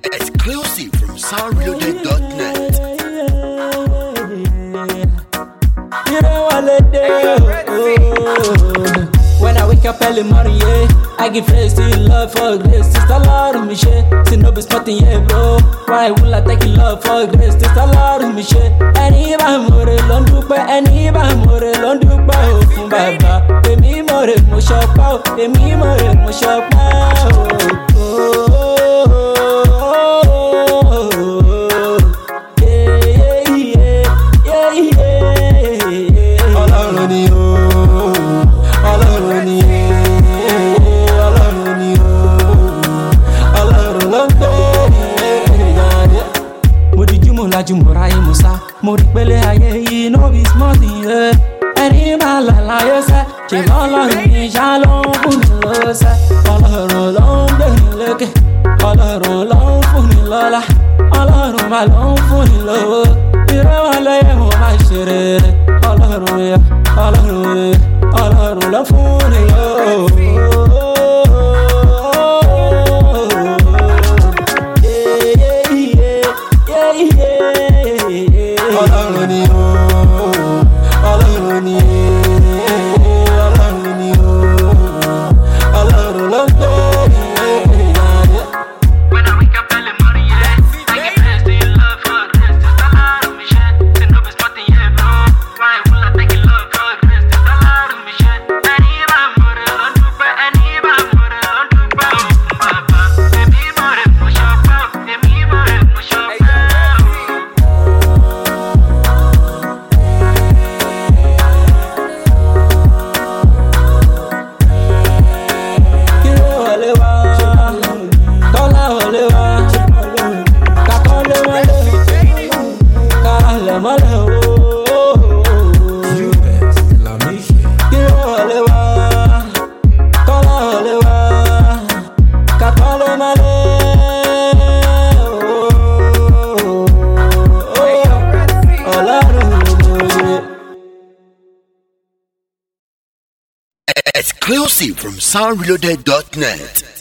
Exclusive from soundreloaded.net. You know what I do? When I wake up early morning, yeah, I give praise to your love for grace. Sister Lord of me share, see no be spotting, yeah, bro. Why will I take your love for grace? Sister Lord of me share. Any ba more londu pa, any ba more londu pa, oh fun baba. Emi more mo shopa, emi more mo shopa, Jumura Musa, Moripele Aye, no be smart in here. Any malala, yes, Chimala, Shalom, Punilosa, all her alone, look, all her alone, Punilola, all her alone, Punilo, Pirala, my share, all her love, Punilo. Exclusive from soundreloaded.net.